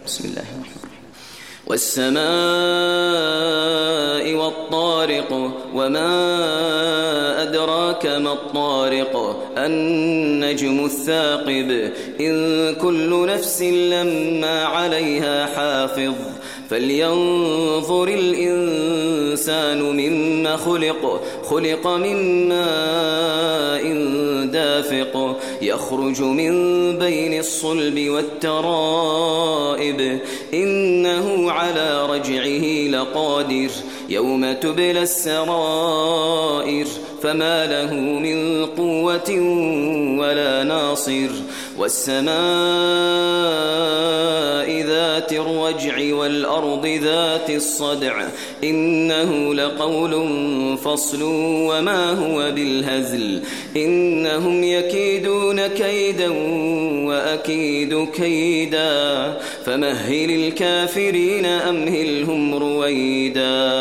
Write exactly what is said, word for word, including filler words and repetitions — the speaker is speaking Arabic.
بسم الله الرحمن الرحيم. والسماء والطارق وما أدراك ما الطارق النجم الثاقب إن كل نفس لما عليها حافظ فلينظر الإنسان مما خلق خلق من ماء دافق يخرج من بين الصلب والترائب إنه على رجعه لقادر يوم تبلى السرائر فما له من قوة ولا ناصر والسماء ذات الرجع والأرض ذات الصدع إنه لقول فصل وما هو بالهزل إنهم يكيدون كيدا وأكيد كيدا فمهل الكافرين أمهلهم رويدا